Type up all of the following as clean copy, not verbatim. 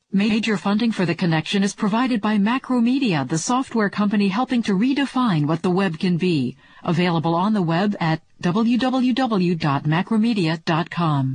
Major funding for The Connection is provided by Macromedia, the software company helping to redefine what the web can be. Available on the web at www.macromedia.com.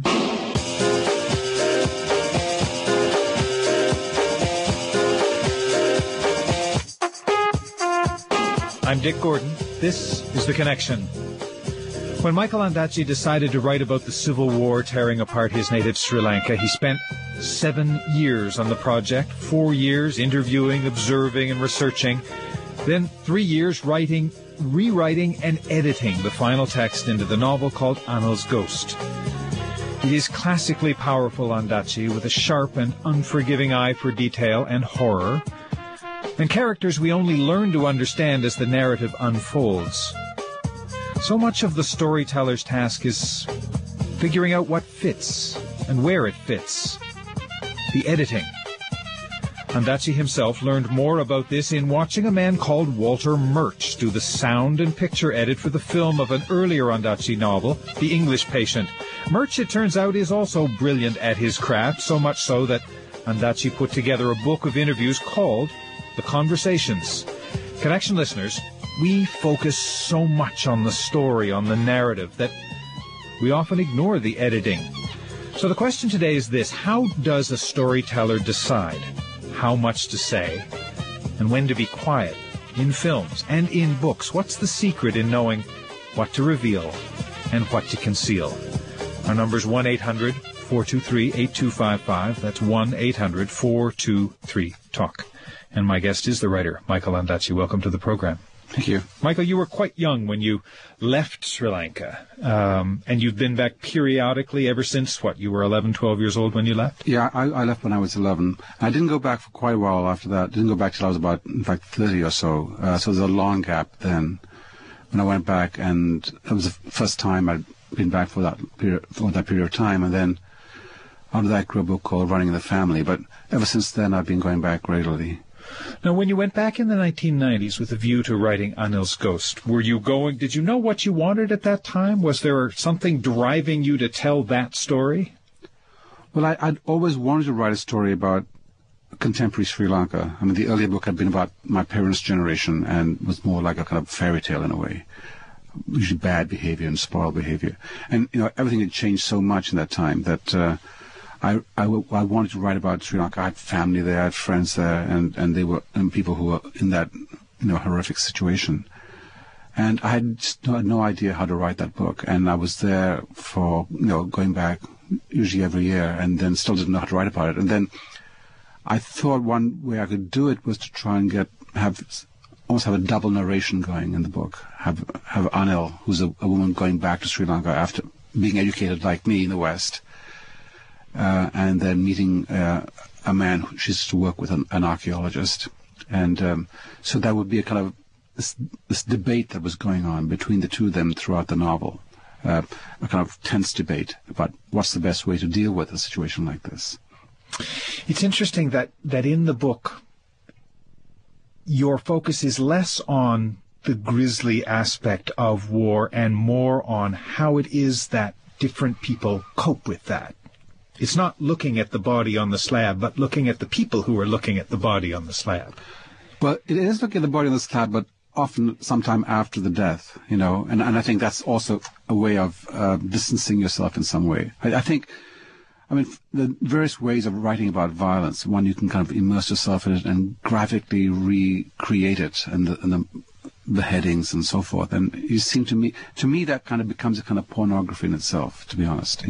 I'm Dick Gordon. This is The Connection. When Michael Ondaatje decided to write about the civil war tearing apart his native Sri Lanka, he spent 7 years on the project, 4 years interviewing, observing, and researching, then 3 years writing, rewriting, and editing the final text into the novel called Anil's Ghost. It is classically powerful Ondaatje with a sharp and unforgiving eye for detail and horror, and characters we only learn to understand as the narrative unfolds. So much of the storyteller's task is figuring out what fits and where it fits. The editing. Ondaatje himself learned more about this in watching a man called Walter Murch do the sound and picture edit for the film of an earlier Ondaatje novel, The English Patient. Murch, it turns out, is also brilliant at his craft, so much so that Ondaatje put together a book of interviews called The Conversations. Connection listeners, we focus so much on the story, on the narrative, that we often ignore the editing. So the question today is this: how does a storyteller decide how much to say and when to be quiet in films and in books? What's the secret in knowing what to reveal and what to conceal? Our number is 1-800-423-8255. That's 1-800-423-TALK. And my guest is the writer, Michael Ondaatje. Welcome to the program. Thank you. Michael, you were quite young when you left Sri Lanka, and you've been back periodically ever since, what, you were 11, 12 years old when you left? Yeah, I left when I was 11. I didn't go back for quite a while after that. I didn't go back till I was about, in fact, 30 or so. So there's a long gap then when I went back, and it was the first time I'd been back for that period of time. And then out of that I grew a book called Running in the Family. But ever since then, I've been going back regularly. Now, when you went back in the 1990s with a view to writing Anil's Ghost, did you know what you wanted at that time? Was there something driving you to tell that story? Well, I'd always wanted to write a story about contemporary Sri Lanka. I mean, the earlier book had been about my parents' generation and was more like a kind of fairy tale in a way. Usually bad behavior and spoiled behavior. And, everything had changed so much in that time that I wanted to write about Sri Lanka. I had family there, I had friends there, and they were people who were in that horrific situation. And I had just no idea how to write that book. And I was there for going back usually every year, and then still didn't know how to write about it. And then I thought one way I could do it was to try and almost have a double narration going in the book. Have Anil, who's a woman going back to Sri Lanka after being educated like me in the West. And then meeting a man who she used to work with, an archaeologist. And so that would be a kind of this debate that was going on between the two of them throughout the novel, a kind of tense debate about what's the best way to deal with a situation like this. It's interesting that in the book, your focus is less on the grisly aspect of war and more on how it is that different people cope with that. It's not looking at the body on the slab, but looking at the people who are looking at the body on the slab. Well, it is looking at the body on the slab, but often sometime after the death, and I think that's also a way of distancing yourself in some way. I think, the various ways of writing about violence, one, you can kind of immerse yourself in it and graphically recreate it and the beheadings and so forth. And you seem to me that kind of becomes a kind of pornography in itself, to be honest,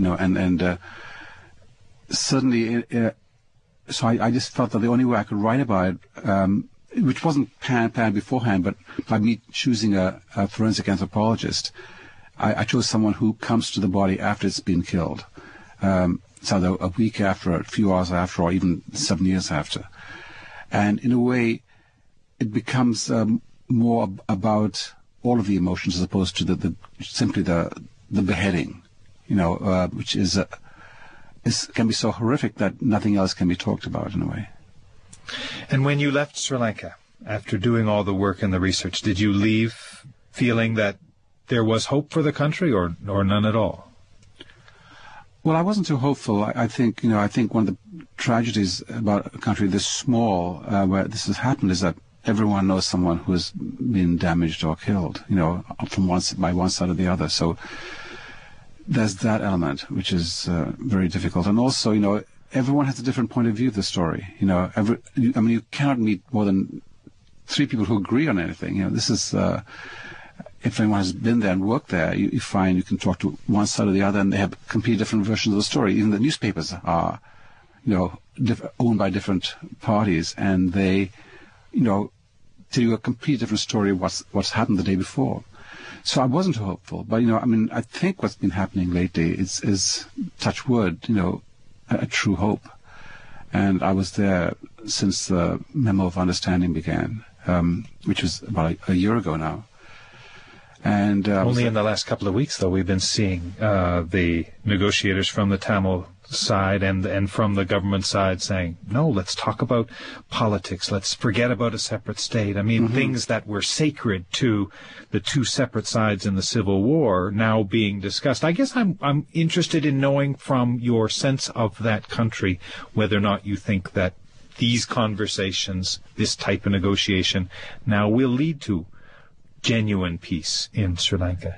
suddenly, so I just felt that the only way I could write about it, which wasn't planned beforehand, but by me choosing a forensic anthropologist, I chose someone who comes to the body after it's been killed, so a week after, a few hours after, or even 7 years after. And in a way, it becomes more about all of the emotions as opposed to simply the beheading, which is can be so horrific that nothing else can be talked about in a way. And when you left Sri Lanka, after doing all the work and the research, did you leave feeling that there was hope for the country or none at all? Well, I wasn't too hopeful. I think one of the tragedies about a country this small, where this has happened, is that everyone knows someone who has been damaged or killed, from by one side or the other. So there's that element, which is very difficult. And also, everyone has a different point of view of the story. You cannot meet more than 3 people who agree on anything. This is, if anyone has been there and worked there, you find you can talk to one side or the other, and they have completely different versions of the story. Even the newspapers are, owned by different parties, and they, tell you a completely different story of what's happened the day before. So I wasn't too hopeful, but I think what's been happening lately is touch wood, a true hope. And I was there since the Memo of Understanding began, which was about a year ago now. And only in the last couple of weeks, though, we've been seeing the negotiators from the Tamil side and from the government side saying, no, let's talk about politics. Let's forget about a separate state. I mean, things that were sacred to the 2 separate sides in the Civil War now being discussed. I guess I'm interested in knowing from your sense of that country whether or not you think that these conversations, this type of negotiation, now will lead to genuine peace in Sri Lanka.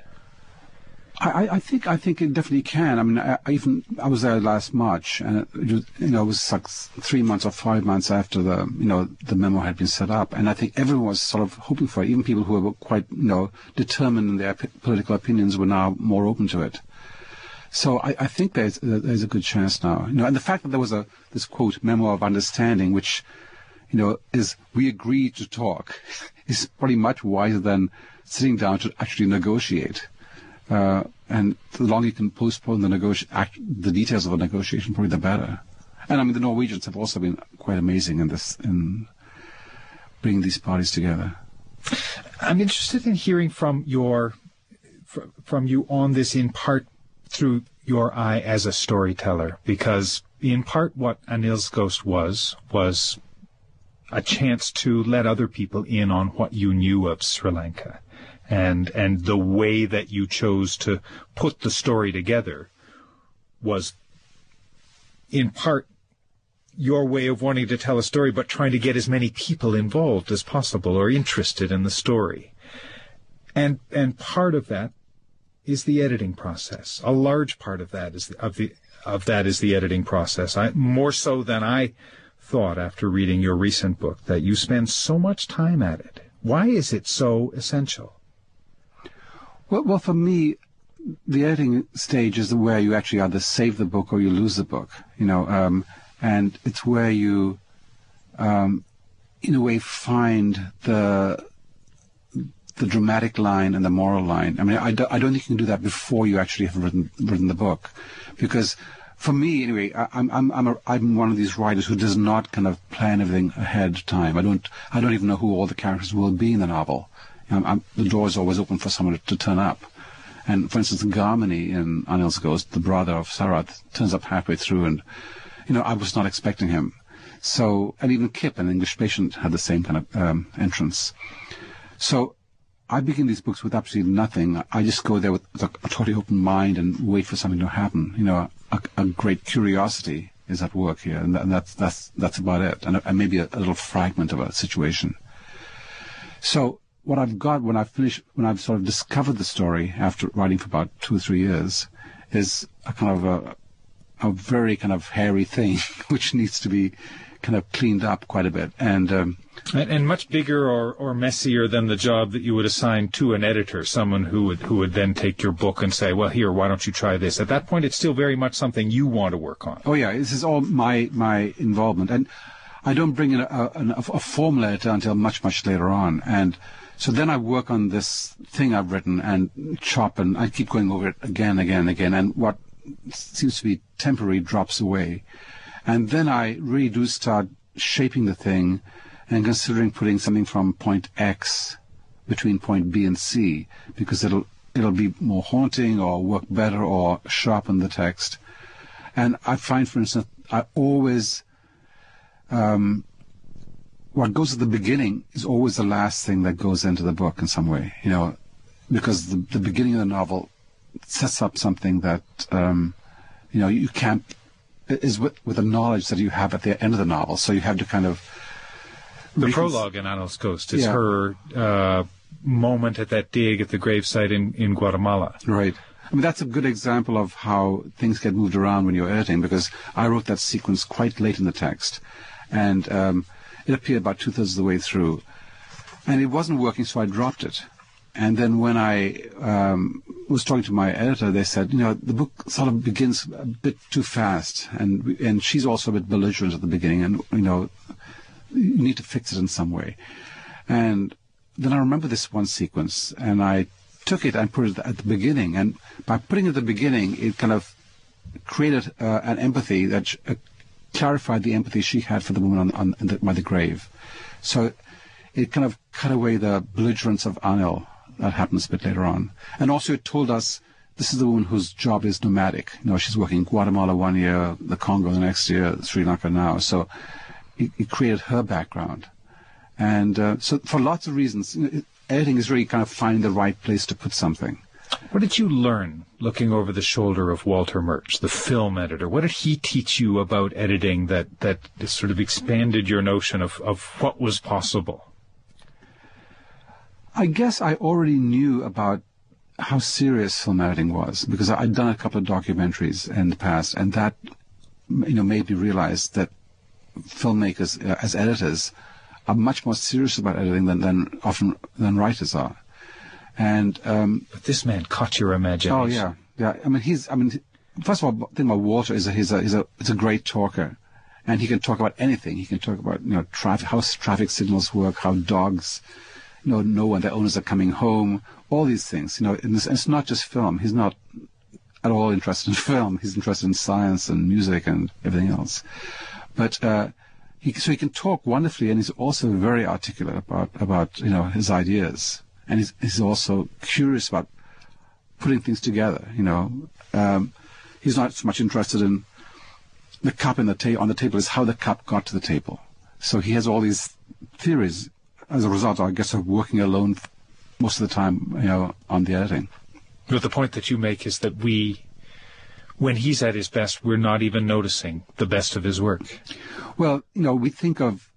I think it definitely can. I mean, I was there last March, and it was like 3 months or 5 months after the memo had been set up, and I think everyone was sort of hoping for it. Even people who were quite determined in their political opinions were now more open to it. So I think there's a good chance now. And the fact that there was this quote memo of understanding, which is we agreed to talk, is probably much wiser than sitting down to actually negotiate. And the longer you can postpone the details of the negotiation, probably the better. And I mean, the Norwegians have also been quite amazing in bringing these parties together. I'm interested in hearing from you on this, in part through your eye as a storyteller, because in part what Anil's Ghost was a chance to let other people in on what you knew of Sri Lanka. And the way that you chose to put the story together was, in part, your way of wanting to tell a story, but trying to get as many people involved as possible or interested in the story. And part of that is the editing process. A large part of that is the editing process. More so than I thought after reading your recent book, that you spend so much time at it. Why is it so essential? Well, for me, the editing stage is where you actually either save the book or you lose the book, and it's where you, in a way, find the dramatic line and the moral line. I mean, I don't think you can do that before you actually have written the book, because for me, anyway, I'm one of these writers who does not kind of plan everything ahead of time. I don't even know who all the characters will be in the novel. The door is always open for someone to turn up. And, for instance, Garmini in Anil's Ghost, the brother of Sarath, turns up halfway through, and, I was not expecting him. So, and even Kip, an English patient, had the same kind of entrance. So I begin these books with absolutely nothing. I just go there with a totally open mind and wait for something to happen. A great curiosity is at work here, and that's about it, and maybe a little fragment of a situation. So what I've got when I've sort of discovered the story after writing for about 2 or 3 years, is a kind of a very kind of hairy thing, which needs to be kind of cleaned up quite a bit, and much bigger or messier than the job that you would assign to an editor, someone who would then take your book and say, well, here, why don't you try this? At that point, it's still very much something you want to work on. Oh yeah, this is all my involvement, and I don't bring in a formal editor until much later on, and so then I work on this thing I've written and chop, and I keep going over it again, and what seems to be temporary drops away. And then I really do start shaping the thing and considering putting something from point X between point B and C, because it'll be more haunting or work better or sharpen the text. And I find, for instance, I always... what goes at the beginning is always the last thing that goes into the book in some way, because the beginning of the novel sets up something that You can't, is with the knowledge that you have at the end of the novel. So you have to kind of... The prologue in Anil's Ghost is her moment at that dig at the gravesite in Guatemala. Right. I mean, that's a good example of how things get moved around when you're editing, because I wrote that sequence quite late in the text, and it appeared about 2/3 of the way through, and it wasn't working, so I dropped it. And then when I was talking to my editor, they said, the book sort of begins a bit too fast, and she's also a bit belligerent at the beginning, and, you need to fix it in some way. And then I remember this one sequence, and I took it and put it at the beginning, and by putting it at the beginning, it kind of created an empathy that clarified the empathy she had for the woman by the grave. So it kind of cut away the belligerence of Anil that happens a bit later on. And also it told us this is the woman whose job is nomadic. She's working in Guatemala one year, the Congo the next year, Sri Lanka now. So it created her background. And so for lots of reasons, editing is really kind of finding the right place to put something. What did you learn looking over the shoulder of Walter Murch, the film editor? What did he teach you about editing that sort of expanded your notion of what was possible? I guess I already knew about how serious film editing was, because I'd done a couple of documentaries in the past, and that made me realize that filmmakers, as editors, are much more serious about editing than writers are. And but this man caught your imagination. Oh yeah. I mean, first of all, the thing about Walter is he's a great talker, and he can talk about anything. He can talk about how traffic signals work, how dogs know when their owners are coming home, all these things. And it's not just film. He's not at all interested in film. He's interested in science and music and everything else. But he can talk wonderfully, and he's also very articulate about his ideas, and he's also curious about putting things together. He's not so much interested in the cup on the table as how the cup got to the table. So he has all these theories as a result, I guess, of working alone most of the time, on the editing. But the point that you make is that when he's at his best, we're not even noticing the best of his work. Well, when we think of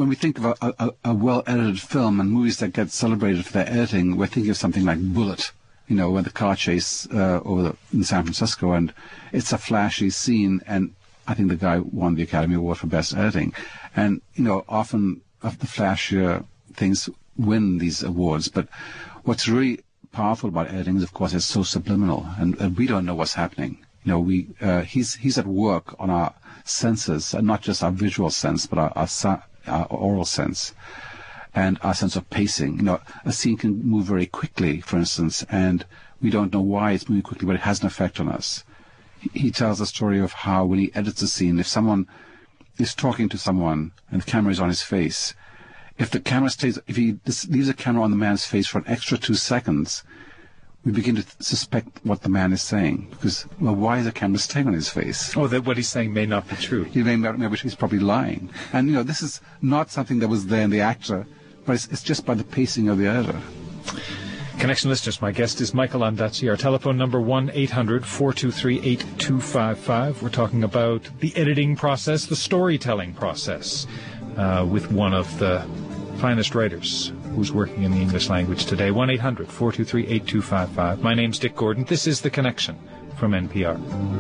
a well-edited film and movies that get celebrated for their editing, we're thinking of something like Bullet, when the car chase in San Francisco, and it's a flashy scene, and I think the guy won the Academy Award for Best Editing. And, often of the flashier things win these awards, but what's really powerful about editing is, of course, it's so subliminal, and we don't know what's happening. He's at work on our senses, and not just our visual sense, but our oral sense, and our sense of pacing. A scene can move very quickly, for instance, and we don't know why it's moving quickly, but it has an effect on us. He tells a story of how, when he edits a scene, if someone is talking to someone and the camera is on his face, if he leaves the camera on the man's face for an extra 2 seconds, we begin to suspect what the man is saying, because, why is the camera staying on his face? Oh, that what he's saying may not be true. Maybe he's probably lying. And, this is not something that was there in the actor, but it's just by the pacing of the editor. Connection listeners, my guest is Michael Ondaatje. Our telephone number 1-800-423-8255. We're talking about the editing process, the storytelling process, with one of the finest writers who's working in the English language today. 1-800-423-8255. My name's Dick Gordon. This is The Connection from NPR.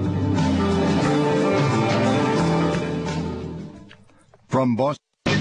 From Boston.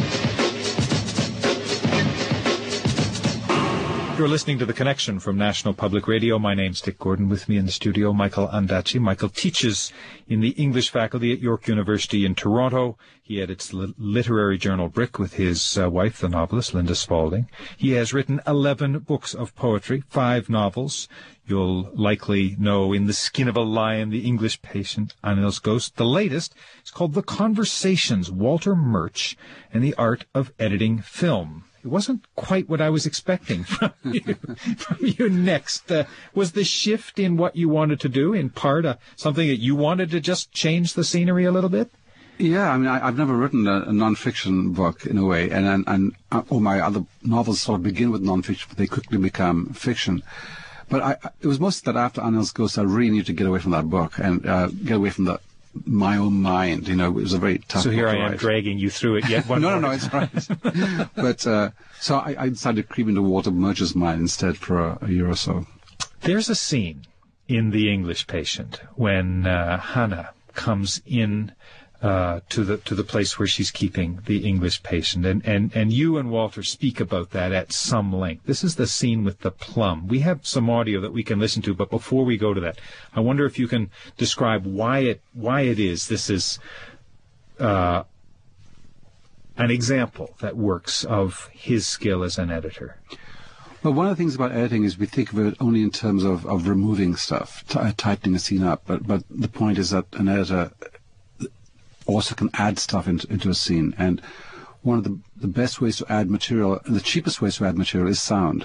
You're listening to The Connection from National Public Radio. My name's Dick Gordon. With me in the studio, Michael Ondaatje. Michael teaches in the English faculty at York University in Toronto. He edits the literary journal Brick with his wife, the novelist Linda Spalding. He has written 11 books of poetry, 5 novels. You'll likely know In the Skin of a Lion, The English Patient, Anil's Ghost. The latest is called The Conversations, Walter Murch and the Art of Editing Film. It wasn't quite what I was expecting from you next. Was the shift in what you wanted to do in part something that you wanted to just change the scenery a little bit? Yeah, I mean, I've never written a non-fiction book in a way, and all my other novels sort of begin with non-fiction, but they quickly become fiction. But it was mostly that after Anil's Ghost, I really needed to get away from that book and get away from my own mind. It was a very tough. So here book I am write. dragging you through it yet one more. No, it's right. But so I decided to creep into Walter Murch's mind instead for a year or so. There's a scene in The English Patient when Hannah comes in to the place where she's keeping the English patient, and you and Walter speak about that at some length. This is the scene with the plum. We have some audio that we can listen to, but before we go to that, I wonder if you can describe why it is this is an example that works of his skill as an editor. Well, one of the things about editing is we think of it only in terms of removing stuff, tightening a scene up, but the point is that an editor also can add stuff into a scene. And one of the best ways to add material, the cheapest ways to add material is sound.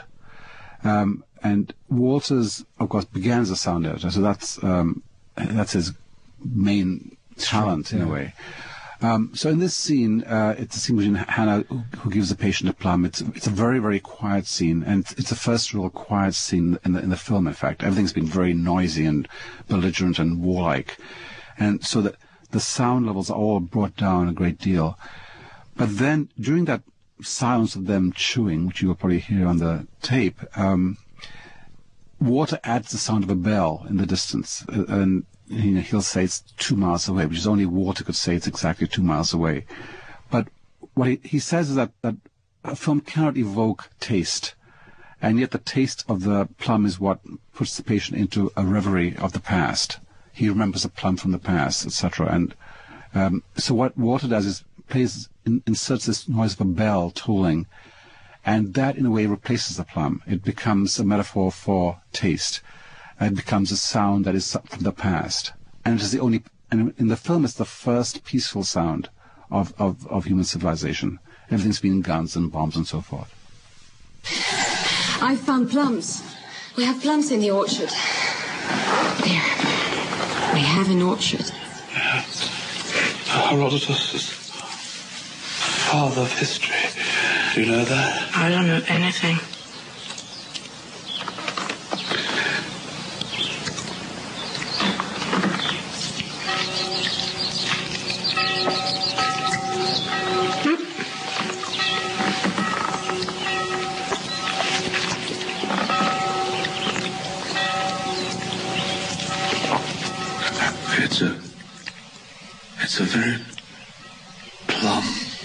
And Walters, of course, began as a sound editor, so that's his main talent in a way. So in this scene, it's a scene between Hannah, who gives the patient a plum. It's a very, very quiet scene, and it's the first real quiet scene in the film. In fact, everything's been very noisy and belligerent and warlike, and so that the sound levels are all brought down a great deal. But then, during that silence of them chewing, which you will probably hear on the tape, Walter adds the sound of a bell in the distance, and he'll say it's 2 miles away, which is only Walter could say it's exactly 2 miles away. But what he says is that a film cannot evoke taste, and yet the taste of the plum is what puts the patient into a reverie of the past. He remembers a plum from the past, etc. And so what Walter does is inserts this noise of a bell tolling, and that in a way replaces the plum. It becomes a metaphor for taste. It becomes a sound that is from the past, and it is the only. And in the film, it's the first peaceful sound of human civilization. Everything's been guns and bombs and so forth. I found plums. We have plums in the orchard. There. We have an orchard. Herodotus is father of history. Do you know that? I don't know anything. It's a very plum.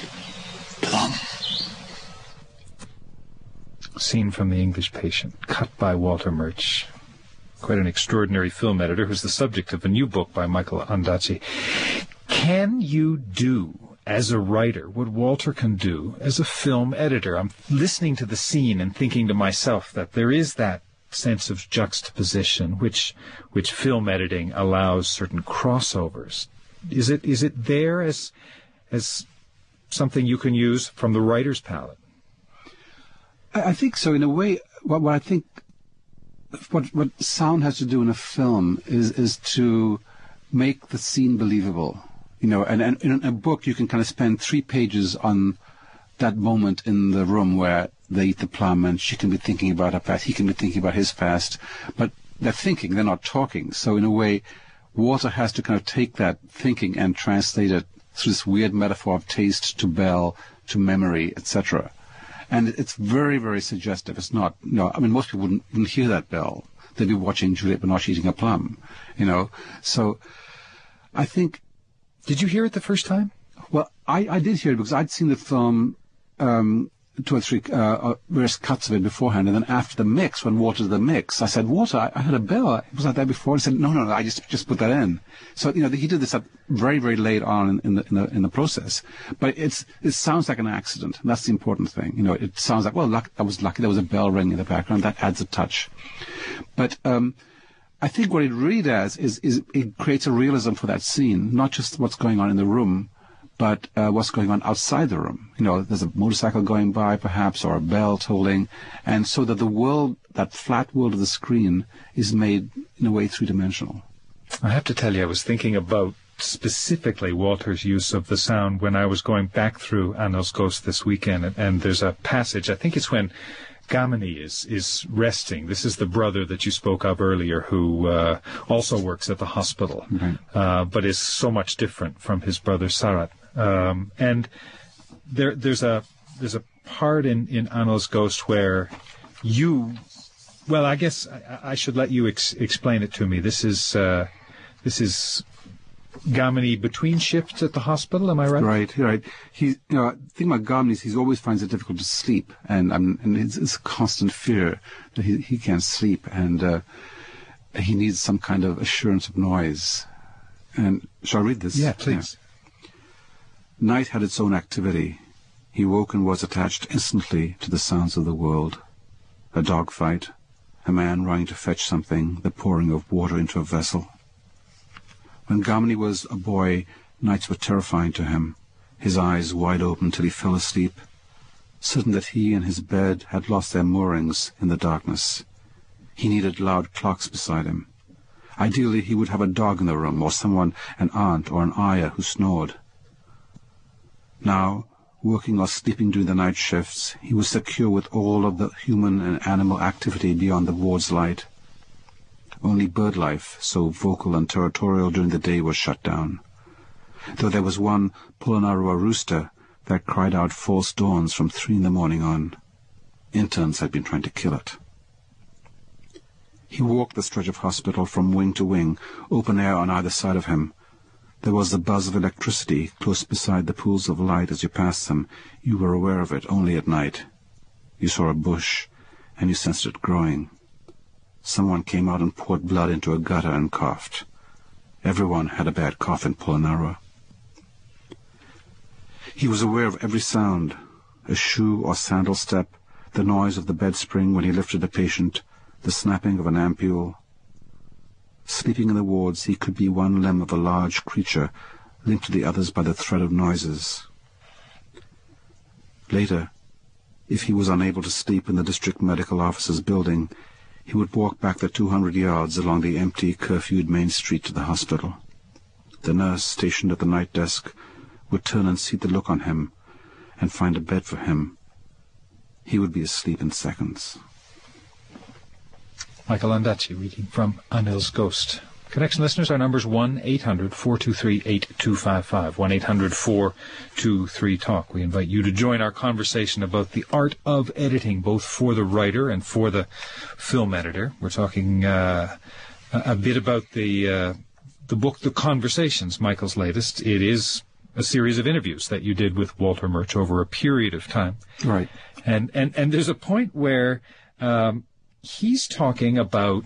Scene from The English Patient, cut by Walter Murch. Quite an extraordinary film editor who's the subject of a new book by Michael Ondaatje. Can you do, as a writer, what Walter can do as a film editor? I'm listening to the scene and thinking to myself that there is that sense of juxtaposition which film editing allows certain crossovers. Is it there as something you can use from the writer's palette? I think so. In a way, what I think what sound has to do in a film is to make the scene believable. And in a book you can kind of spend 3 pages on that moment in the room where they eat the plum and she can be thinking about her past, he can be thinking about his past, but they're thinking, they're not talking. So in a way, Walter has to kind of take that thinking and translate it through this weird metaphor of taste to bell to memory, etc. And it's very, very suggestive. It's not, most people wouldn't hear that bell. They'd be watching Juliette Binoche eating a plum, So I think... Did you hear it the first time? Well, I did hear it because I'd seen the film 2 or 3 various cuts of it beforehand, and then after the mix, when Walter did the mix, I said, Walter, I heard a bell. Was that there before? He said, no, I just put that in. So he did this very, very late on in the process. But it sounds like an accident. That's the important thing. It sounds like, well, I was lucky. There was a bell ringing in the background. That adds a touch. But I think what it really does is it creates a realism for that scene, not just what's going on in the room, but what's going on outside the room. There's a motorcycle going by, perhaps, or a bell tolling, and so that the world, that flat world of the screen, is made, in a way, 3-dimensional. I have to tell you, I was thinking about specifically Walter's use of the sound when I was going back through Anil's Ghost this weekend, and there's a passage, I think it's when Gamini is resting. This is the brother that you spoke of earlier, who also works at the hospital, but is so much different from his brother Sarat. And there's a part in Anil's Ghost where you, well, I guess I should let you explain it to me. This is Gamini between shifts at the hospital, am I right? Right. The thing about Gamini is he always finds it difficult to sleep, and it's a constant fear that he can't sleep, and he needs some kind of assurance of noise. And shall I read this? Yeah, please. Yeah. Night had its own activity. He woke and was attached instantly to the sounds of the world. A dog fight, a man running to fetch something, the pouring of water into a vessel. When Gamini was a boy, nights were terrifying to him, his eyes wide open till he fell asleep, certain that he and his bed had lost their moorings in the darkness. He needed loud clocks beside him. Ideally, he would have a dog in the room, or someone, an aunt or an ayah, who snored. Now, working or sleeping during the night shifts, he was secure with all of the human and animal activity beyond the ward's light. Only bird life, so vocal and territorial during the day, was shut down, though there was one Polonnaruwa rooster that cried out false dawns from 3 in the morning on. Interns had been trying to kill it. He walked the stretch of hospital from wing to wing, open air on either side of him. There was the buzz of electricity close beside the pools of light as you passed them. You were aware of it only at night. You saw a bush, and you sensed it growing. Someone came out and poured blood into a gutter and coughed. Everyone had a bad cough in Polonnaruwa. He was aware of every sound, a shoe or sandal step, the noise of the bed spring when he lifted a patient, the snapping of an ampule. Sleeping in the wards, he could be one limb of a large creature, linked to the others by the thread of noises. Later, if he was unable to sleep in the district medical officer's building, he would walk back the 200 yards along the empty, curfewed main street to the hospital. The nurse, stationed at the night desk, would turn and see the look on him, and find a bed for him. He would be asleep in seconds. Michael Ondaatje reading from Anil's Ghost. Connection listeners, our number's 1-800-423-8255, 1-800-423-TALK. We invite you to join our conversation about the art of editing, both for the writer and for the film editor. We're talking a bit about the book, The Conversations, Michael's latest. It is a series of interviews that you did with Walter Murch over a period of time. Right. And there's a point where he's talking about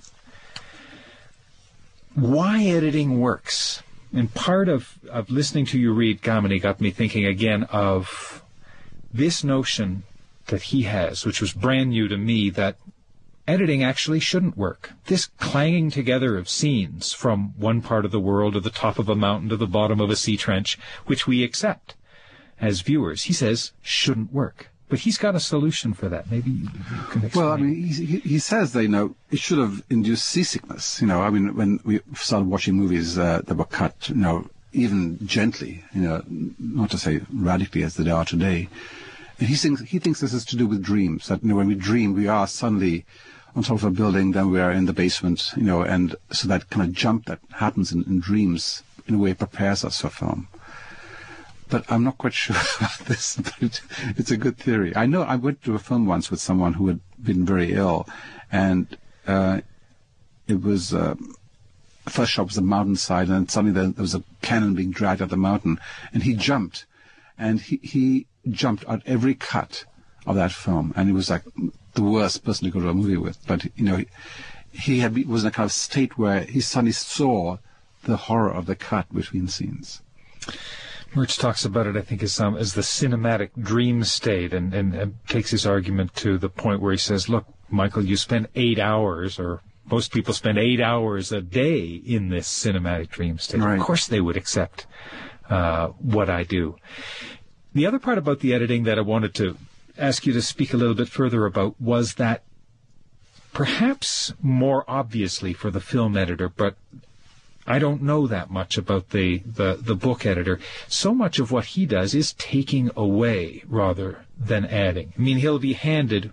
why editing works. And part of listening to you read Gamini got me thinking again of this notion that he has, which was brand new to me, that editing actually shouldn't work. This clanging together of scenes from one part of the world to the top of a mountain to the bottom of a sea trench, which we accept as viewers, he says shouldn't work. But he's got a solution for that. Maybe you can explain. Well, I mean, he says that, it should have induced seasickness. I mean, when we started watching movies that were cut, even gently, not to say radically as they are today. And he thinks this is to do with dreams, that, when we dream, we are suddenly on top of a building, then we are in the basement, and so that kind of jump that happens in dreams, in a way, prepares us for film. But I'm not quite sure about this, but it's a good theory. I know I went to a film once with someone who had been very ill, and it was, the first shot was a mountainside, and suddenly there was a cannon being dragged up the mountain, and he jumped. And he jumped at every cut of that film, and he was like the worst person to go to a movie with. But, he was in a kind of state where he suddenly saw the horror of the cut between scenes. Murch talks about it, I think, as the cinematic dream state, and takes his argument to the point where he says, look, Michael, you spend 8 hours, or most people spend 8 hours a day in this cinematic dream state. Right. Of course they would accept what I do. The other part about the editing that I wanted to ask you to speak a little bit further about was that perhaps more obviously for the film editor, but I don't know that much about the book editor. So much of what he does is taking away rather than adding. I mean, he'll be handed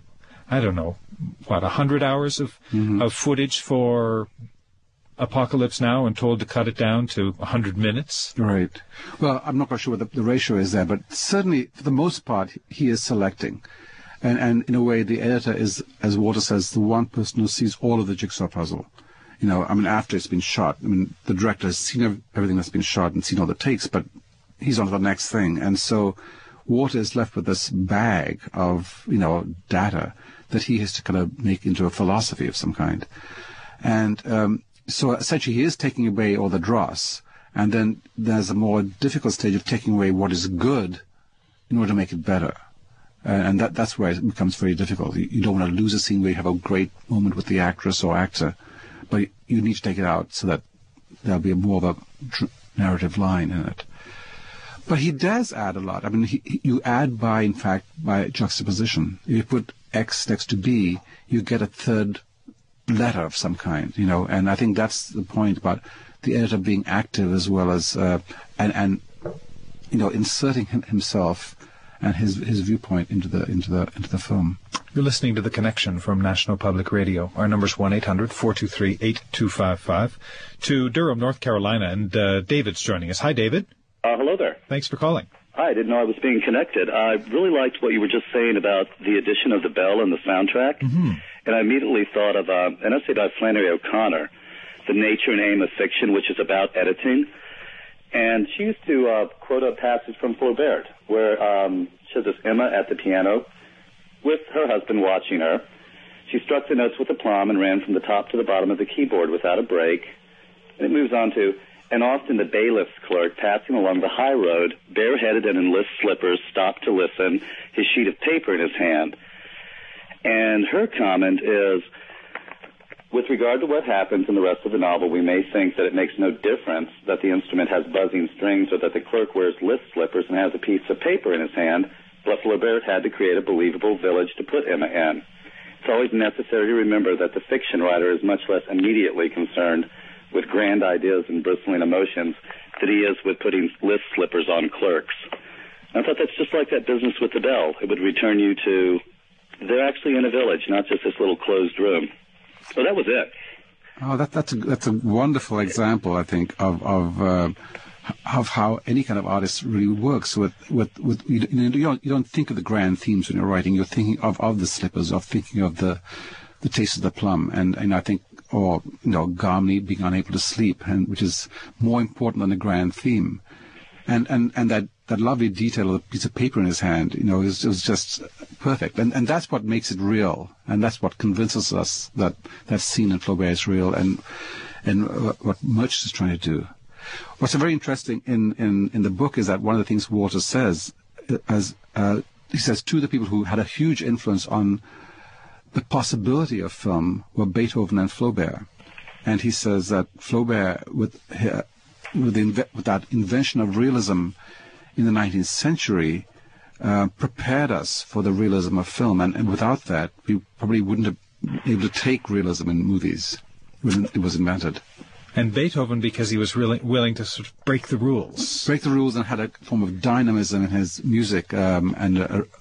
I don't know, 100 hours of footage for Apocalypse Now and told to cut it down to 100 minutes? Right. Well, I'm not quite sure what the ratio is there, but certainly, for the most part, he is selecting. And in a way, the editor is, as Walter says, the one person who sees all of the jigsaw puzzle. After it's been shot. The director has seen everything that's been shot and seen all the takes, but he's on to the next thing. And so Walter is left with this bag of, data that he has to kind of make into a philosophy of some kind. And so essentially he is taking away all the dross, and then there's a more difficult stage of taking away what is good in order to make it better. And that's where it becomes very difficult. You don't want to lose a scene where you have a great moment with the actress or actor, but you need to take it out so that there'll be more of a narrative line in it. But he does add a lot. You add by juxtaposition. If you put X next to B, you get a third letter of some kind, and I think that's the point about the editor being active as well as, inserting himself and his viewpoint into the film. You're listening to The Connection from National Public Radio. Our number's 1-800-423-8255 to Durham, North Carolina, and David's joining us. Hi, David. Hello there. Thanks for calling. Hi, I didn't know I was being connected. I really liked what you were just saying about the addition of the bell and the soundtrack. Mm-hmm. And I immediately thought of an essay by Flannery O'Connor, The Nature and Aim of Fiction, which is about editing. And she used to quote a passage from Flaubert, where she has this Emma at the piano with her husband watching her. She struck the notes with aplomb and ran from the top to the bottom of the keyboard without a break. And it moves on to, and often the bailiff's clerk, passing along the high road, bareheaded and in list slippers, stopped to listen, his sheet of paper in his hand. And her comment is, with regard to what happens in the rest of the novel, we may think that it makes no difference that the instrument has buzzing strings or that the clerk wears list slippers and has a piece of paper in his hand, but Flaubert had to create a believable village to put Emma in. It's always necessary to remember that the fiction writer is much less immediately concerned with grand ideas and bristling emotions than he is with putting list slippers on clerks. And I thought that's just like that business with the bell. It would return you to, they're actually in a village, not just this little closed room. So that was it. Oh, that's a wonderful example, I think, of how any kind of artist really works. You don't think of the grand themes when you're writing. You're thinking of the slippers, of thinking of the taste of the plum, and I think, or Garmany being unable to sleep, and which is more important than the grand theme, and that lovely detail of the piece of paper in his hand, it was just perfect. And that's what makes it real. And that's what convinces us that that scene in Flaubert is real and what Murch is trying to do. What's very interesting in the book is that one of the things Walter says, he says two of the people who had a huge influence on the possibility of film were Beethoven and Flaubert. And he says that Flaubert, with that invention of realism in the 19th century, prepared us for the realism of film, and without that, we probably wouldn't have been able to take realism in movies when it was invented. And Beethoven, because he was really willing to sort of break the rules. Break the rules, and had a form of dynamism in his music, and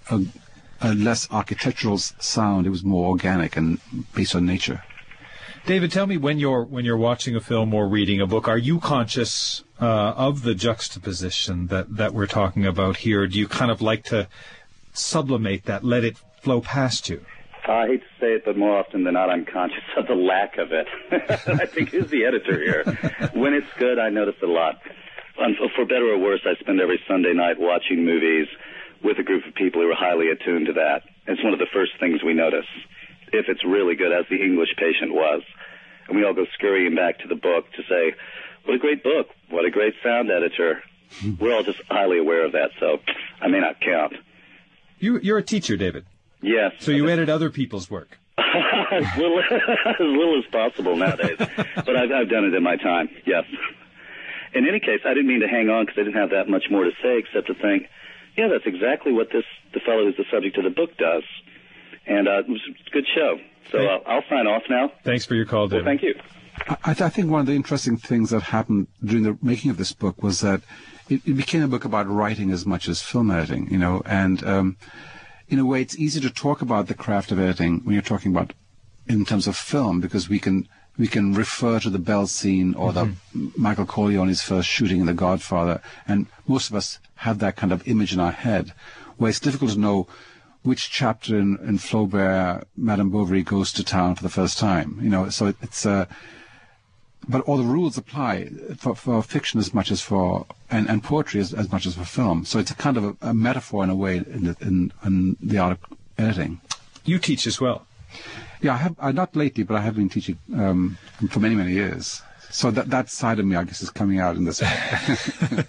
a less architectural sound. It was more organic and based on nature. David, tell me, when you're watching a film or reading a book, are you conscious of the juxtaposition that we're talking about here? Do you kind of like to sublimate that, let it flow past you? I hate to say it, but more often than not, I'm conscious of the lack of it. I think who's the editor here? When it's good, I notice it a lot. For better or worse, I spend every Sunday night watching movies with a group of people who are highly attuned to that. It's one of the first things we notice, if it's really good, as The English Patient was. And we all go scurrying back to the book to say, what a great book, what a great sound editor. We're all just highly aware of that, so I may not count. You're a teacher, David. Yes. So you edit other people's work. as little as possible nowadays. But I've done it in my time, yes. In any case, I didn't mean to hang on because I didn't have that much more to say except to think, yeah, that's exactly what the fellow who's the subject of the book does. And it was a good show. So I'll sign off now. Thanks for your call, David. Well, thank you. I think one of the interesting things that happened during the making of this book was that it became a book about writing as much as film editing, and in a way, it's easy to talk about the craft of editing when you're talking about in terms of film, because we can refer to the Bell scene or the Michael Corleone's first shooting in The Godfather, and most of us have that kind of image in our head, where it's difficult to know which chapter in Flaubert Madame Bovary goes to town for the first time. So it's but all the rules apply for fiction as much as for and poetry as much as for film. So it's a kind of a metaphor in a way in the art of editing. You teach as well. Yeah, I have not lately, but I have been teaching for many, many years. So that side of me, I guess, is coming out in this way.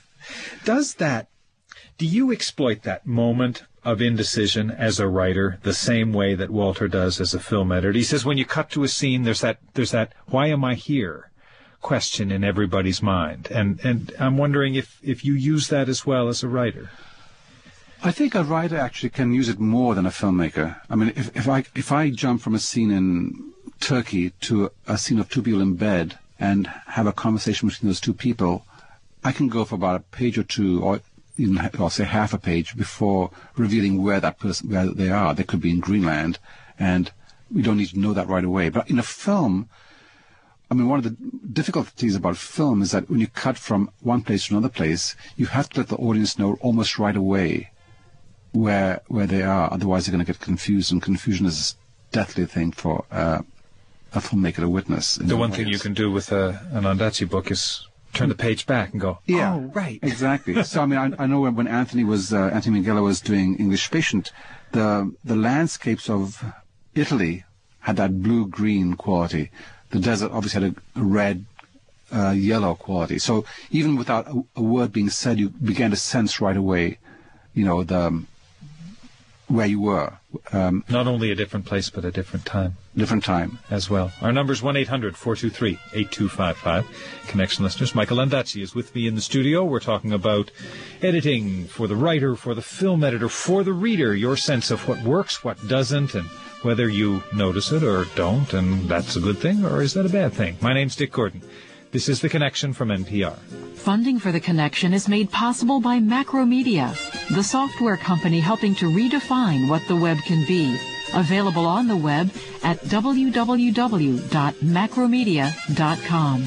Do you exploit that moment of indecision as a writer the same way that Walter does as a film editor? He says when you cut to a scene, there's that why am I here question in everybody's mind. And I'm wondering if you use that as well as a writer. I think a writer actually can use it more than a filmmaker. I mean, if I jump from a scene in Turkey to a scene of two people in bed and have a conversation between those two people, I can go for about a page or two, or say half a page before revealing where they are. They could be in Greenland, and we don't need to know that right away. But in a film, I mean, one of the difficulties about film is that when you cut from one place to another place, you have to let the audience know almost right away where they are. Otherwise, they're going to get confused, and confusion is a deathly thing for a filmmaker to witness. The one thing you can do with an Ondaatje book is turn the page back and go, yeah, oh, right. Exactly. So, I mean, I know when Anthony Minghella was doing English Patient, the landscapes of Italy had that blue-green quality. The desert obviously had a red, yellow quality. So even without a word being said, you began to sense right away, where you were. Not only a different place, but a different time. Different time. As well. Our number is 1-800-423-8255. Connection listeners, Michael Ondaatje is with me in the studio. We're talking about editing for the writer, for the film editor, for the reader, your sense of what works, what doesn't, and whether you notice it or don't, and that's a good thing, or is that a bad thing? My name's Dick Gordon. This is The Connection from NPR. Funding for The Connection is made possible by Macromedia, the software company helping to redefine what the web can be. Available on the web at www.macromedia.com.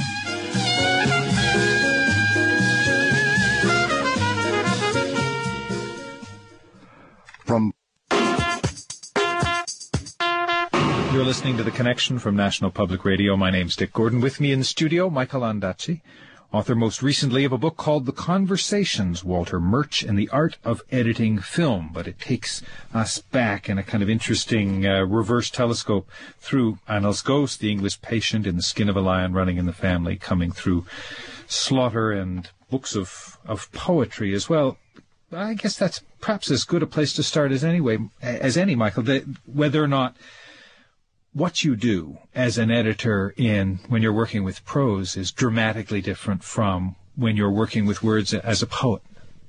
You're listening to The Connection from National Public Radio. My name's Dick Gordon. With me in the studio, Michael Ondaatje, author most recently of a book called The Conversations, Walter Murch and the Art of Editing Film. But it takes us back in a kind of interesting reverse telescope through Annel's Ghost, The English Patient, In the Skin of a Lion, Running in the Family, coming through Slaughter and books of poetry as well. I guess that's perhaps as good a place to start as any, Michael, whether or not what you do as an editor when you're working with prose is dramatically different from when you're working with words as a poet.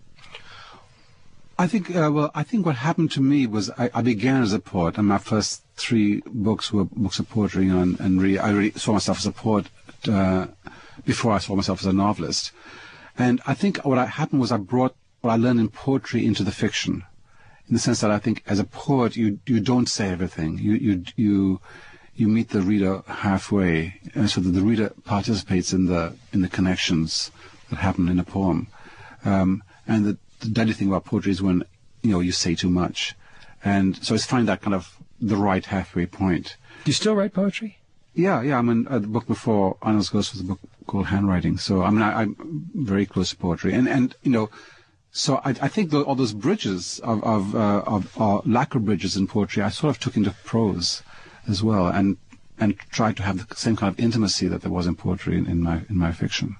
I think what happened to me was I began as a poet, and my first 3 books were books of poetry, and I really saw myself as a poet before I saw myself as a novelist. And I think what happened was I brought what I learned in poetry into the fiction, in the sense that I think as a poet you don't say everything. You meet the reader halfway, so that the reader participates in the connections that happen in a poem. And the deadly thing about poetry is when you say too much, and so it's finding that kind of the right halfway point. Do you still write poetry? Yeah. I mean, the book before Annel's Ghost was a book called Handwriting. So I mean, I'm very close to poetry, and So I think all those bridges of lacquer bridges in poetry, I sort of took into prose as well, and tried to have the same kind of intimacy that there was in poetry in my fiction.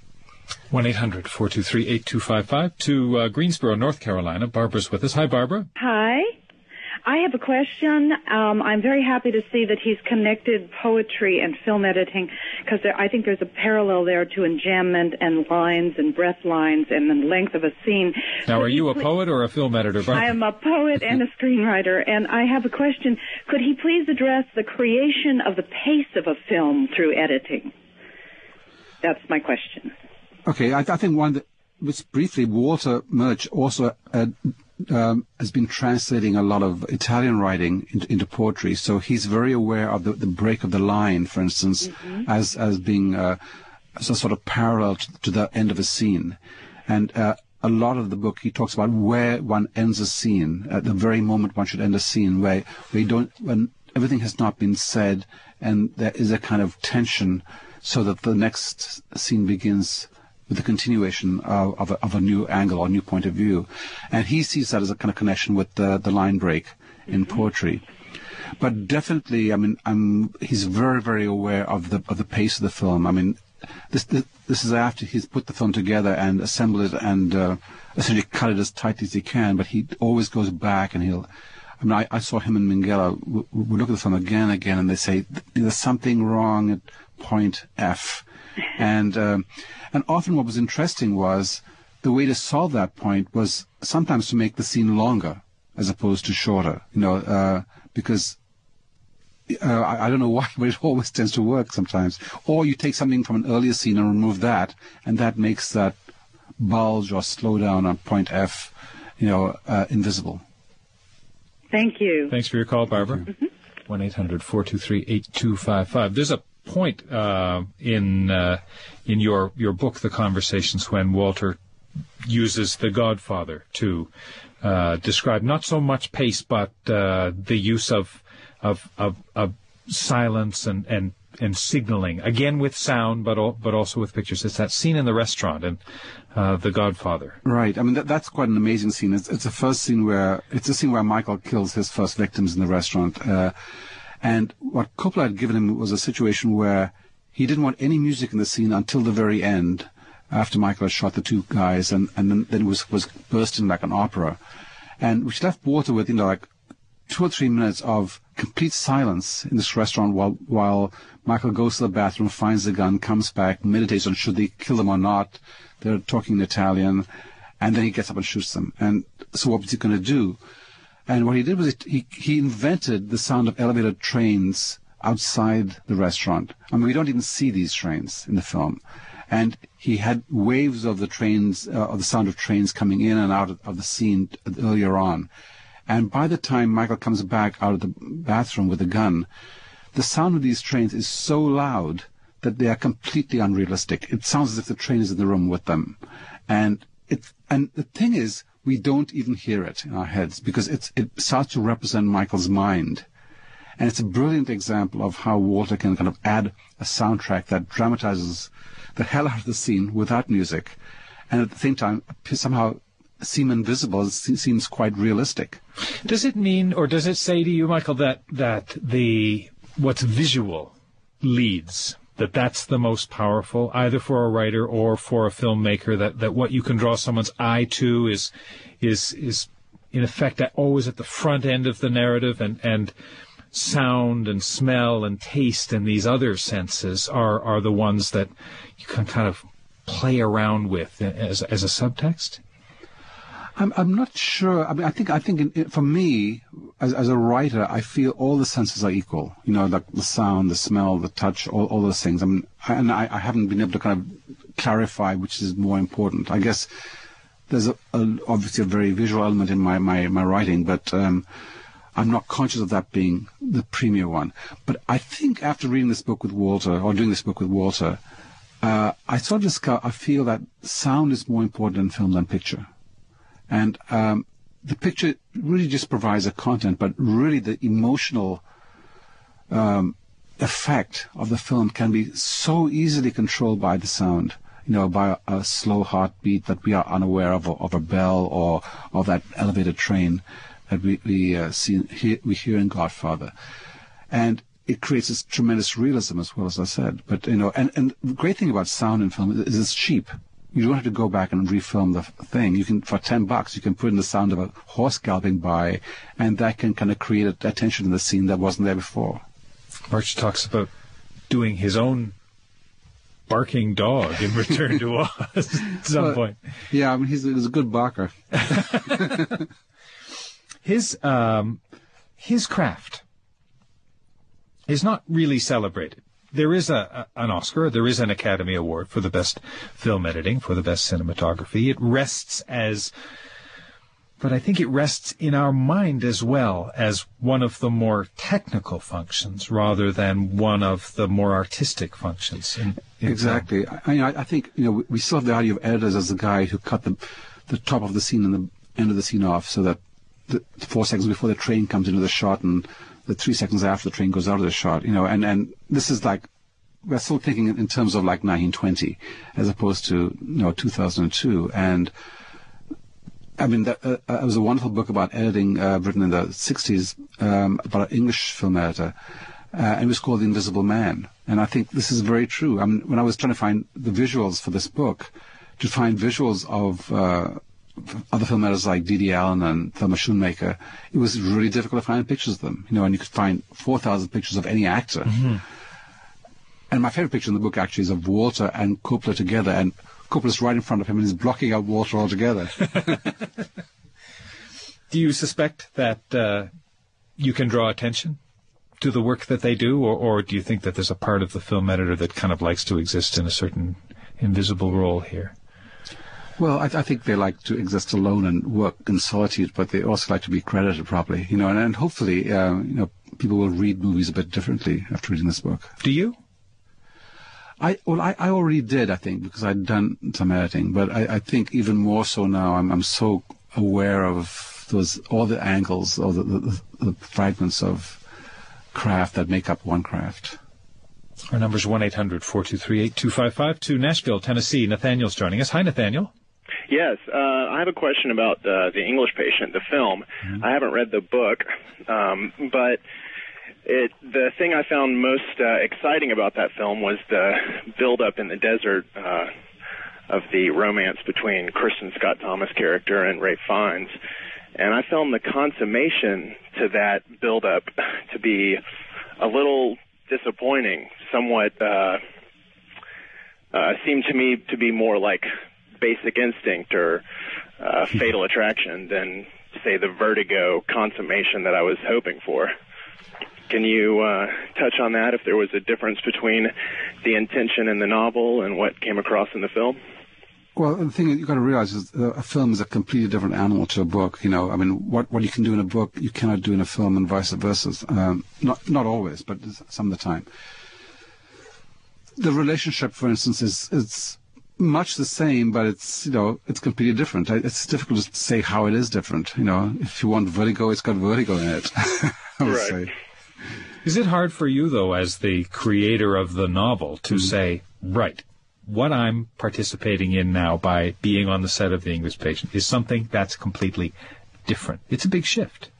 1-800-423-8255 to Greensboro, North Carolina. Barbara's with us. Hi, Barbara. Hi. I have a question. I'm very happy to see that he's connected poetry and film editing, because I think there's a parallel there to enjambment and lines and breath lines and the length of a scene. Now, are you a poet or a film editor, Barbara? I am a poet and a screenwriter, and I have a question. Could he please address the creation of the pace of a film through editing? That's my question. Okay, I think one that, which briefly, Walter Murch also has been translating a lot of Italian writing into poetry, so he's very aware of the break of the line, for instance, as being a sort of parallel to the end of a scene. And a lot of the book, he talks about where one ends a scene, at the very moment one should end a scene, when everything has not been said, and there is a kind of tension, so that the next scene begins with the continuation of a new angle or new point of view. And he sees that as a kind of connection with the line break in poetry. But definitely, I mean, he's very, very aware of the pace of the film. I mean, this is after he's put the film together and assembled it and essentially cut it as tightly as he can, but he always goes back and I saw him and Minghella, we look at the film again and again, and they say, there's something wrong at point F. And often what was interesting was the way to solve that point was sometimes to make the scene longer as opposed to shorter, because I don't know why, but it always tends to work sometimes. Or you take something from an earlier scene and remove that, and that makes that bulge or slowdown on point F, invisible. Thank you. Thanks for your call, Barbara. 1-800-423-8255. There's a point in your book, The Conversations, when Walter uses The Godfather to describe not so much pace, but the use of silence and signaling, again with sound, but also with pictures. It's that scene in the restaurant in The Godfather. Right. I mean, that's quite an amazing scene. It's the first scene where Michael kills his first victims in the restaurant. And what Coppola had given him was a situation where he didn't want any music in the scene until the very end, after Michael had shot the two guys, and then it was bursting like an opera. And which left Walter with, 2 or 3 minutes of complete silence in this restaurant while Michael goes to the bathroom, finds the gun, comes back, meditates on should they kill them or not. They're talking in Italian, and then he gets up and shoots them. And so what was he going to do? And what he did was he invented the sound of elevated trains outside the restaurant. I mean, we don't even see these trains in the film. And he had waves of the trains, of the sound of trains coming in and out of the scene earlier on. And by the time Michael comes back out of the bathroom with a gun, the sound of these trains is so loud that they are completely unrealistic. It sounds as if the train is in the room with them. And the thing is, we don't even hear it in our heads because it starts to represent Michael's mind. And it's a brilliant example of how Walter can kind of add a soundtrack that dramatizes the hell out of the scene without music, and at the same time somehow seem invisible. It seems quite realistic. Does it mean, or does it say to you, Michael, that what's visual leads, that's the most powerful, either for a writer or for a filmmaker, that what you can draw someone's eye to is in effect always at the front end of the narrative, and sound and smell and taste and these other senses are the ones that you can kind of play around with as a subtext? I'm not sure. I mean, I think for me, as a writer, I feel all the senses are equal. Like the sound, the smell, the touch, all those things. I haven't been able to kind of clarify which is more important. I guess there's obviously a very visual element in my writing, but I'm not conscious of that being the premier one. But I think after reading this book with Walter, or doing this book with Walter, I feel that sound is more important in film than picture. And the picture really just provides a content, but really the emotional effect of the film can be so easily controlled by the sound, by a slow heartbeat that we are unaware of a bell, or of that elevated train that we hear in Godfather. And it creates this tremendous realism as well, as I said. But, and the great thing about sound in film is it's cheap. You don't have to go back and refilm the thing. You can, for $10, you can put in the sound of a horse galloping by, and that can kind of create a tension in the scene that wasn't there before. March talks about doing his own barking dog in Return to Oz at some point. Yeah, I mean, he's a good barker. His craft is not really celebrated. There is an Oscar, there is an Academy Award for the best film editing, for the best cinematography. It rests as but I think it rests in our mind as well as one of the more technical functions rather than one of the more artistic functions. Exactly. I think, we still have the idea of editors as the guy who cut the top of the scene and the end of the scene off so that the 4 seconds before the train comes into the shot and the 3 seconds after the train goes out of the shot, and this is like, we're still thinking in terms of like 1920 as opposed to 2002. And I mean, it was a wonderful book about editing written in the 60s about an English film editor, and it was called The Invisible Man. And I think this is very true. I mean, when I was trying to find the visuals for this book, to find visuals of other film editors like D.D. Allen and Thelma Schoonmaker, it was really difficult to find pictures of them. And you could find 4,000 pictures of any actor. Mm-hmm. And my favorite picture in the book actually is of Walter and Coppola together, and Coppola's right in front of him and he's blocking out Walter altogether. Do you suspect that you can draw attention to the work that they do, or do you think that there's a part of the film editor that kind of likes to exist in a certain invisible role here? Well, I think they like to exist alone and work in solitude, but they also like to be credited properly, and hopefully, people will read movies a bit differently after reading this book. Do you? I already did, I think, because I'd done some editing, but I think even more so now. I'm so aware of all the angles, all the fragments of craft that make up one craft. Our number's 1-800-423-8255 to Nashville, Tennessee. Nathaniel's joining us. Hi, Nathaniel. Yes, I have a question about The English Patient, the film. Mm-hmm. I haven't read the book, but the thing I found most exciting about that film was the build-up in the desert of the romance between Kristen Scott Thomas' character and Ralph Fiennes. And I found the consummation to that build-up to be a little disappointing, somewhat seemed to me to be more like Basic Instinct or Fatal Attraction than, say, the Vertigo consummation that I was hoping for. Can you touch on that, if there was a difference between the intention in the novel and what came across in the film? Well, the thing you've got to realize is a film is a completely different animal to a book. I mean, what you can do in a book, you cannot do in a film, and vice versa. Not always, but some of the time. The relationship, for instance, is much the same, but it's completely different. It's difficult to say how it is different. If you want vertigo, it's got vertigo in it. I would say. Is it hard for you, though, as the creator of the novel, to say, right, what I'm participating in now by being on the set of The English Patient is something that's completely different? It's a big shift.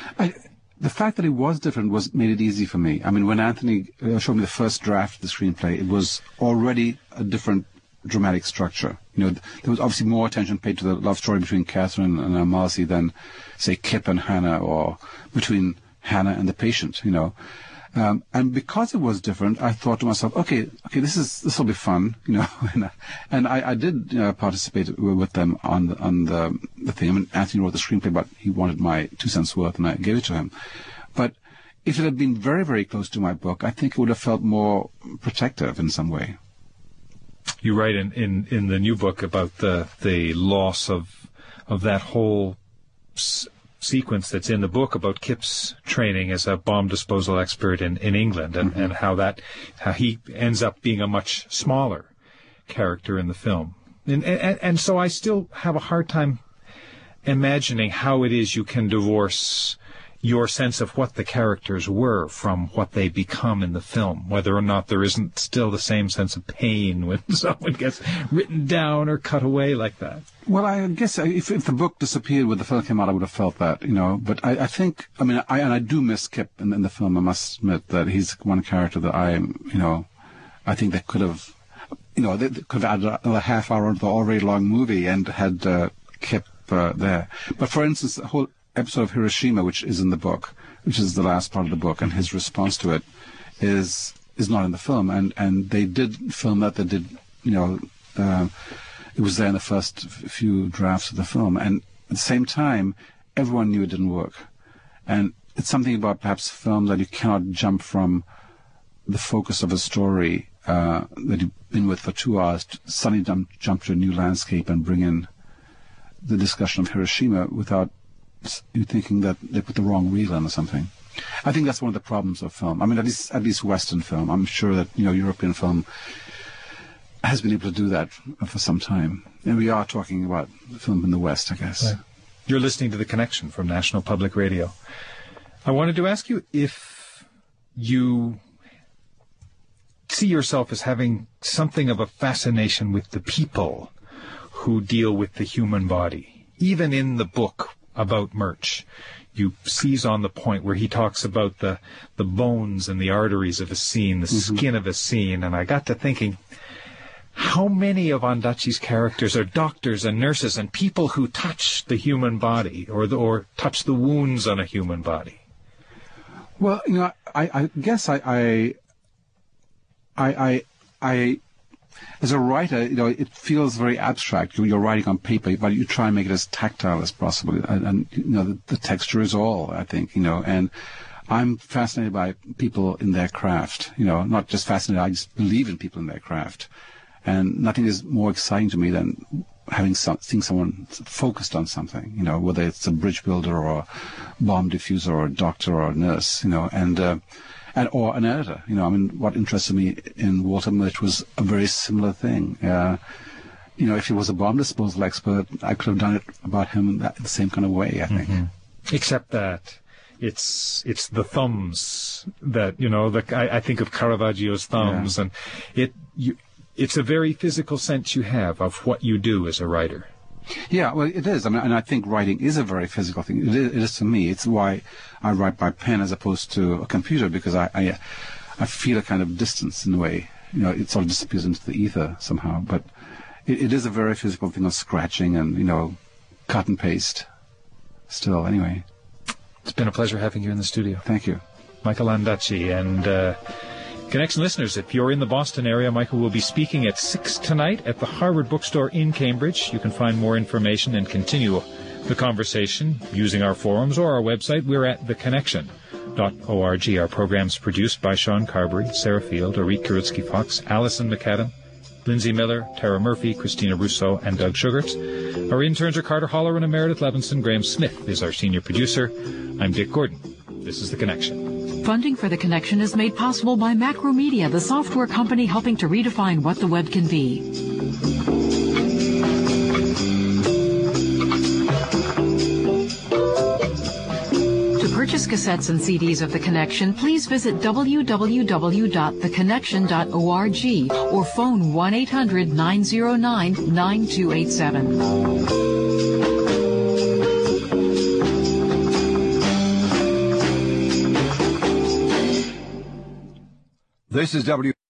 The fact that it was different made it easy for me. I mean, when Anthony showed me the first draft of the screenplay, it was already a different dramatic structure. There was obviously more attention paid to the love story between Catherine and Amalfi than, say, Kip and Hannah, or between Hannah and the patient, and because it was different, I thought to myself, okay, this will be fun, and I did participate with them on the thing. I mean, Anthony wrote the screenplay, but he wanted my 2 cents worth, and I gave it to him. But if it had been very, very close to my book, I think it would have felt more protective in some way. You write in the new book about the loss of that whole sequence that's in the book about Kip's training as a bomb disposal expert in England, and, and how he ends up being a much smaller character in the film. And so I still have a hard time imagining how it is you can divorce your sense of what the characters were from what they become in the film, whether or not there isn't still the same sense of pain when someone gets written down or cut away like that. Well, I guess if the book disappeared when the film came out, I would have felt that, But I think, I do miss Kip in the film. I must admit that he's one character that I think they could have, they could have added another half hour into the already long movie and had Kip there. But for instance, the whole episode of Hiroshima, which is in the book, which is the last part of the book, and his response to it is not in the film. And they did film that. They did, it was there in the first few drafts of the film. And at the same time, everyone knew it didn't work. And it's something about perhaps film that you cannot jump from the focus of a story that you've been with for 2 hours, to suddenly jump to a new landscape and bring in the discussion of Hiroshima without you thinking that they put the wrong reel in or something. I think that's one of the problems of film. I mean, at least Western film. I'm sure that, European film has been able to do that for some time. And we are talking about film in the West, I guess. Right. You're listening to The Connection from National Public Radio. I wanted to ask you if you see yourself as having something of a fascination with the people who deal with the human body. Even in the book about Murch, you seize on the point where he talks about the bones and the arteries of a scene, the skin of a scene, and I got to thinking, how many of Ondaatje's characters are doctors and nurses and people who touch the human body or touch the wounds on a human body? Well, I guess I as a writer, it feels very abstract. You're writing on paper, but you try and make it as tactile as possible. And the texture is all, I think, and I'm fascinated by people in their craft, not just fascinated, I just believe in people in their craft. And nothing is more exciting to me than seeing someone focused on something, whether it's a bridge builder or a bomb diffuser or a doctor or a nurse, and or an editor. What interested me in Walter Murch was a very similar thing. If he was a bomb disposal expert, I could have done it about him in the same kind of way, I think. Mm-hmm. Except that it's the thumbs that, I think of Caravaggio's thumbs, and it's a very physical sense you have of what you do as a writer. Yeah, well, it is. And I think writing is a very physical thing. It is to me. It's why I write by pen as opposed to a computer, because I feel a kind of distance in a way. It sort of disappears into the ether somehow. But it is a very physical thing of scratching and, cut and paste. Still, anyway. It's been a pleasure having you in the studio. Thank you. Michael Ondaatje. And Connection listeners, if you're in the Boston area, Michael will be speaking at 6 tonight at the Harvard Bookstore in Cambridge. You can find more information and continue the conversation using our forums or our website. We're at theconnection.org. Our program's produced by Sean Carberry, Sarah Field, Arit Kuritsky-Fox, Alison McAdam, Lindsay Miller, Tara Murphy, Christina Russo, and Doug Sugarts. Our interns are Carter Holloran and Meredith Levinson. Graham Smith is our senior producer. I'm Dick Gordon. This is The Connection. Funding for The Connection is made possible by Macromedia, the software company helping to redefine what the web can be. To purchase cassettes and CDs of The Connection, please visit www.theconnection.org or phone 1-800-909-9287. This is